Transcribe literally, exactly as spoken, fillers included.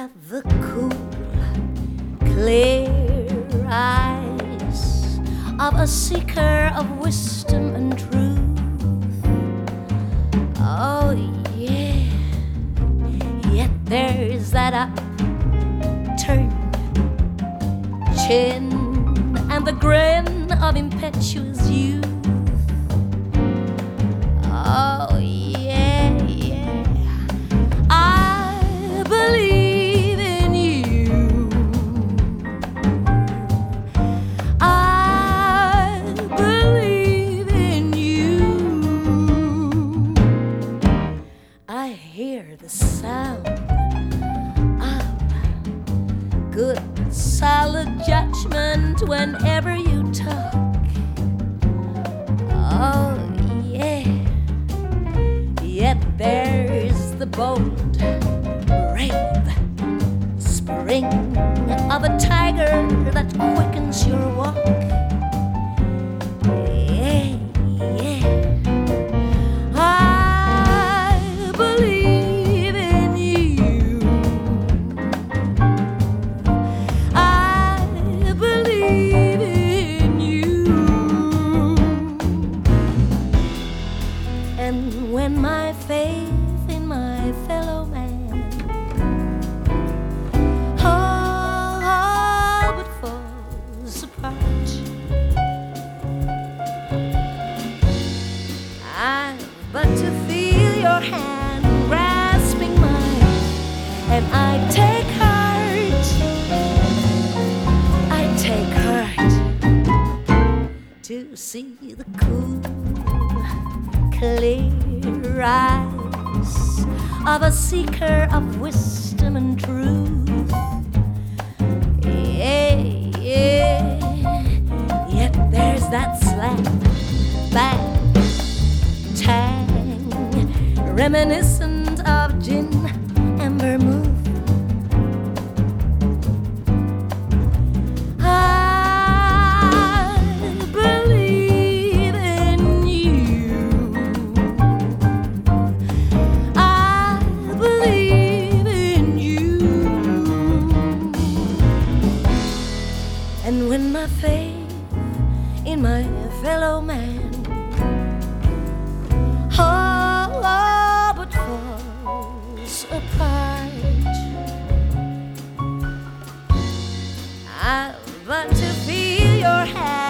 have the cool, clear eyes of a seeker of wisdom and truth. Oh yeah, yet there's that upturned chin and the grin of impetuous youth. Oh yeah, yeah, I believe in you. I believe in you. I hear the sound of good, solid judgment whenever you talk. Oh yeah, yet there's the bold, brave spring of a tiger that quickens your walk. Yeah, yeah, I believe in you. I believe in you. And when my faith in my fellow man all but falls apart, I've but to feel your hand grasping mine, and I take heart, I take heart to see the cool, clear eyes of a seeker of wisdom and truth. Yeah, yeah, yet there's that slap back tang reminiscent of gin and vermouth. I believe in you. I believe in you. And when my faith in my fellow man all but falls apart, I've but to feel your hand